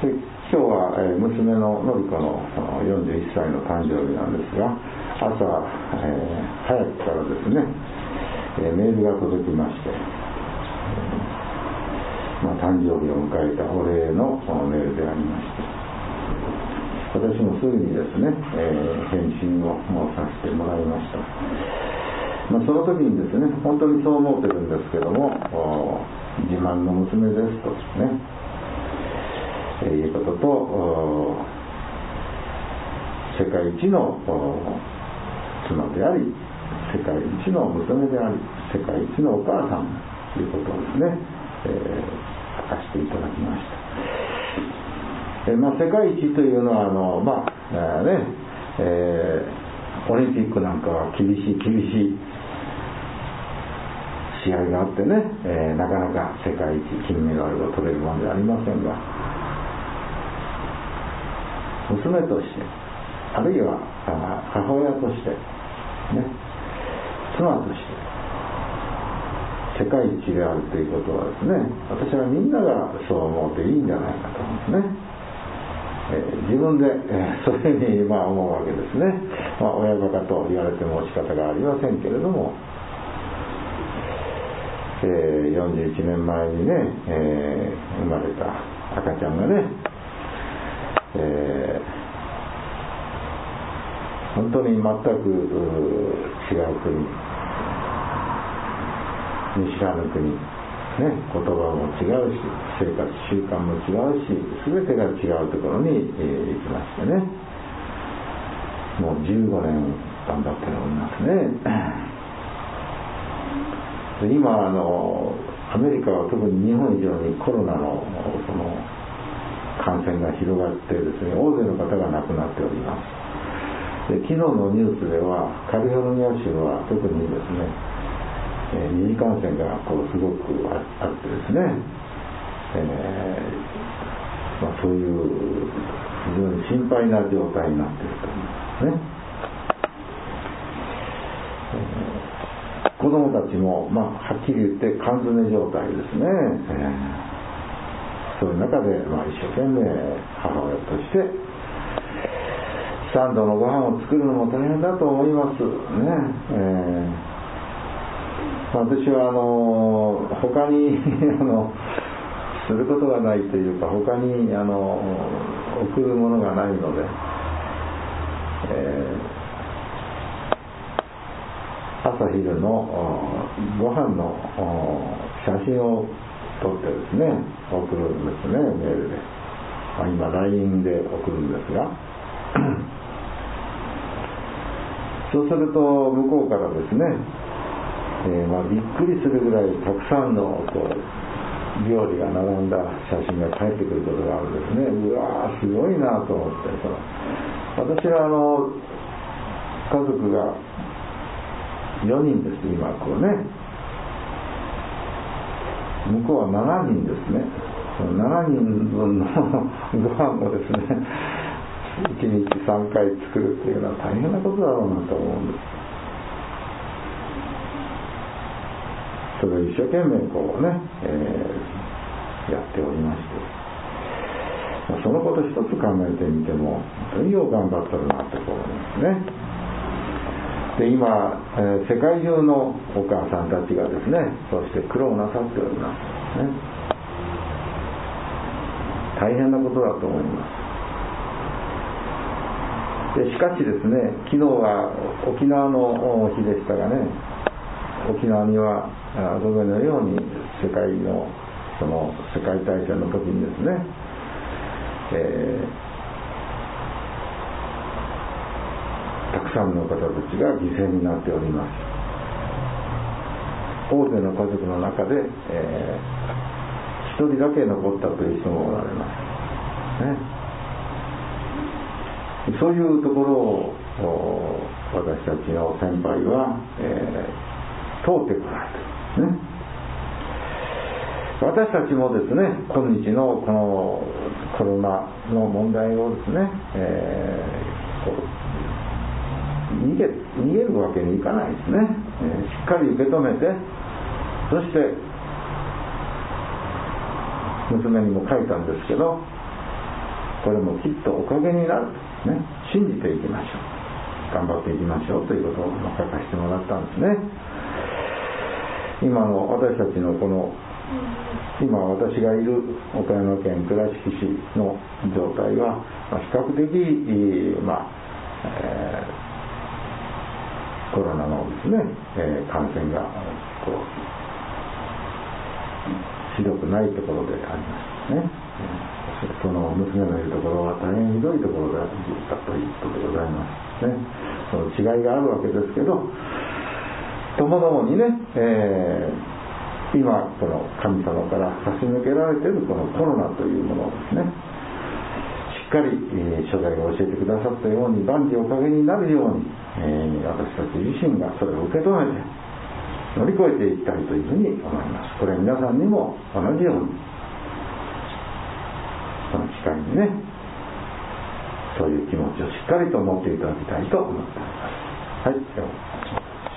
今日は娘ののり子の41歳の誕生日なんですが、朝、早くからですね、メールが届きまして、誕生日を迎えたお礼のメールでありまして、私もすぐにですね、返信をさせてもらいました。その時にですね、本当にそう思ってるんですけども、自慢の娘ですとね、いうことと、世界一の妻であり、世界一の娘であり、世界一のお母さんということをですね、明かしていただきました。世界一というのはオリンピックなんかは厳しい試合があってね、なかなか世界一金メダルを取れるものではありませんが、娘として、あるいは母親として、妻として世界一であるということはですね、私はみんながそう思っていいんじゃないかと思うんですね。自分で、そういうふうに思うわけですね。親バカと言われても仕方がありませんけれども、41年前にね、生まれた赤ちゃんがね、本当に全く違う国、見知らぬ国、言葉も違うし、生活習慣も違うし、全てが違うところに行きましてね、もう15年頑張っておりますね。今アメリカは特に日本以上にコロナのその感染が広がってですね、大勢の方が亡くなっております。で、昨日のニュースではカリフォルニア州は特にですね、二次感染がすごくあってですね、そういう非常に心配な状態になっていると思いますね。子供たちも、はっきり言って缶詰状態ですね。そういう中で、一生懸命母親として3度のご飯を作るのも大変だと思いますね。私は他にすることがないというか、他に送るものがないので、朝昼のご飯の写真を撮ってですね、送るんですね、メールで。今 LINE で送るんですがそうすると向こうからですね、びっくりするぐらいたくさんの料理が並んだ写真が返ってくることがあるんですね。うわー、すごいなと思って、私は家族が4人です、今ね。向こうは7人ですね。7人分のご飯をですね、1日3回作るっていうのは大変なことだろうなと思うんです。それを一生懸命やっておりまして、そのこと一つ考えてみても本当によう頑張ってるなって思いますね。で、今、世界中のお母さんたちがですね、そして苦労なさっておりますね。大変なことだと思います。でしかしですね、昨日は沖縄の日でしたがね、沖縄にはご存じのように世界のその世界大戦の時にですね、たくさんの方たちが犠牲になっております。大勢の家族の中で、一人だけ残ったという人もおられます、ね。そういうところを私たちの先輩は、通ってこられて、ね、私たちもですね、今日のこのコロナの問題をですね、逃げるわけにいかないですね。しっかり受け止めて、そして娘にも書いたんですけど、 これもきっとおかげになると、ね、信じていきましょう。頑張っていきましょうということを書かせてもらったんですね。今の私たちのこの今私がいる岡山県倉敷市の状態は比較的、コロナのですね、感染がひどくないところでありますね。その娘のいるところは大変ひどいところだったということでございますね。その違いがあるわけですけど、ともどもにね、今この神様から差し抜けられているこのコロナというものをですね、しっかり初代が教えてくださったように万事おかげになるように、私たち自身がそれを受け止めて乗り越えていきたいというふうに思います。これは皆さんにも同じようにこの機会にね、そういう気持ちをしっかりと持っていただきたいと思っております。はい、